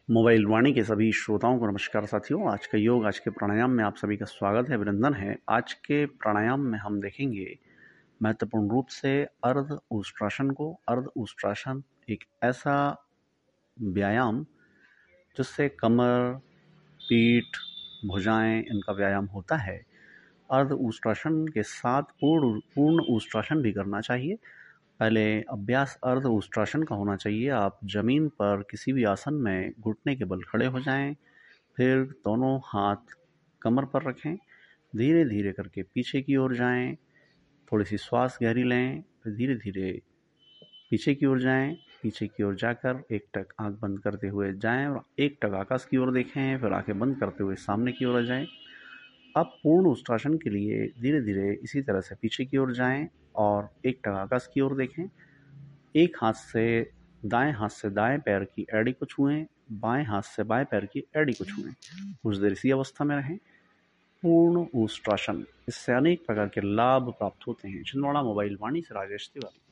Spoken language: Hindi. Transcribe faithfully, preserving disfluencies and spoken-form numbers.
मोबाइल वाणी के सभी श्रोताओं को नमस्कार साथियों। आज का योग, आज के प्राणायाम में आप सभी का स्वागत है, अभिनंदन है। आज के प्राणायाम में हम देखेंगे महत्वपूर्ण रूप से अर्ध उष्ट्रासन को। अर्ध उष्ट्रासन एक ऐसा व्यायाम जिससे कमर, पीठ, भुजाएं इनका व्यायाम होता है। अर्ध उष्ट्रासन के साथ पूर्ण पूर्ण उष्ट्रासन भी करना चाहिए। पहले अभ्यास अर्ध उष्ट्रासन का होना चाहिए। आप जमीन पर किसी भी आसन में घुटने के बल खड़े हो जाएं, फिर दोनों हाथ कमर पर रखें, धीरे धीरे करके पीछे की ओर जाएं, थोड़ी सी श्वास गहरी लें, फिर धीरे धीरे पीछे की ओर जाएं, पीछे की ओर जाकर एक टक आंख बंद करते हुए जाएं और एक टक आकाश की ओर देखें, फिर आंखें बंद करते हुए सामने की ओर आ जाएं। अब पूर्ण उष्ट्रासन के लिए धीरे धीरे इसी तरह से पीछे की ओर जाएं और एक टक आकाश की ओर देखें। एक हाथ से दाएं हाथ से दाएं पैर की एड़ी को छुएं, बाएं हाथ से बाएं पैर की एड़ी को छुएं। कुछ देर इसी अवस्था में रहें। पूर्ण उष्ट्रासन, इससे अनेक प्रकार के लाभ प्राप्त होते हैं। छिंदवाड़ा मोबाइल वाणी से राजेश तिवारी।